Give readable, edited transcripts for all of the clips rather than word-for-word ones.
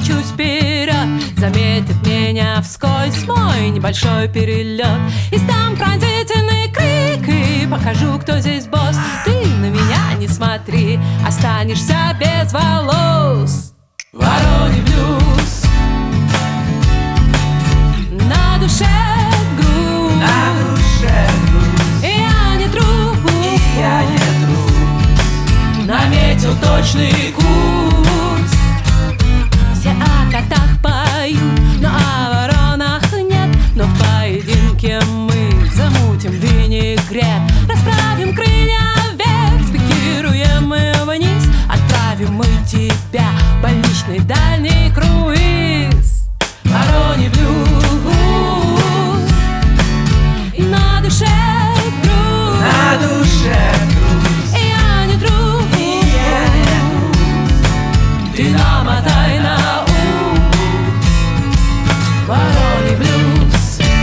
помчусь вперед, заметит меня вскользь мой небольшой перелет. И там пронзительный крик, и покажу, кто здесь босс. Ты на меня не смотри, останешься без волос. Вороний блюз, на душе груз, я не трус, наметил точный курс. Все о котах поют, но о воронах нет. Но в поединке мы замутим винегрет. Расправим крылья вверх, спикируем мы вниз. Отправим мы тебя в больничный дальний круиз. Вороний блюз, и на душе груз, я не трус, ты намотай на ус. Вороний блюз.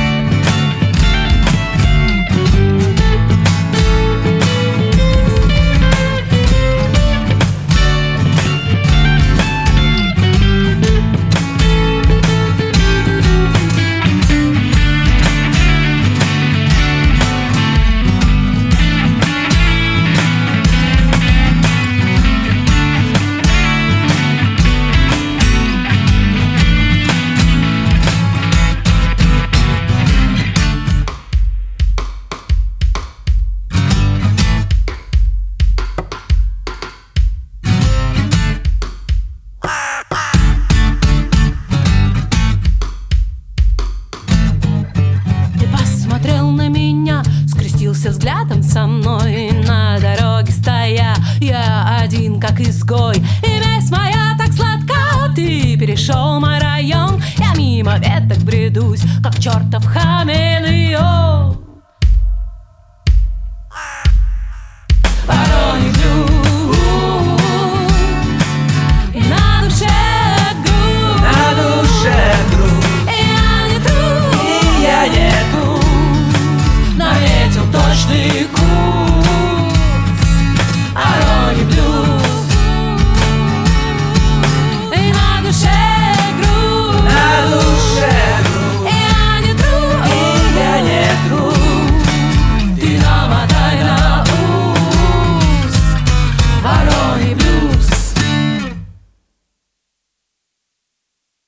Скрестился взглядом со мной, на дороге стоя я один, как изгой. И месть моя так сладка, ты перешел мой район. Я мимо веток бредусь, как чертов хамелеон.